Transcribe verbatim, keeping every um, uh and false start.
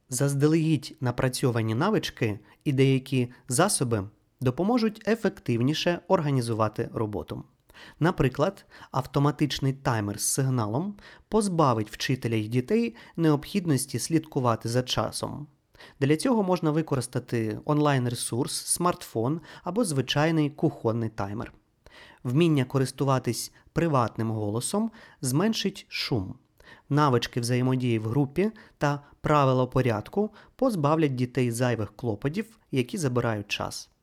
Заздалегідь напрацьовані навички і деякі засоби допоможуть ефективніше організувати роботу. Наприклад, автоматичний таймер з сигналом позбавить вчителя й дітей необхідності слідкувати за часом. Для цього можна використати онлайн-ресурс, смартфон або звичайний кухонний таймер. Вміння користуватись приватним голосом зменшить шум. Навички взаємодії в групі та правила порядку позбавлять дітей зайвих клопотів, які забирають час.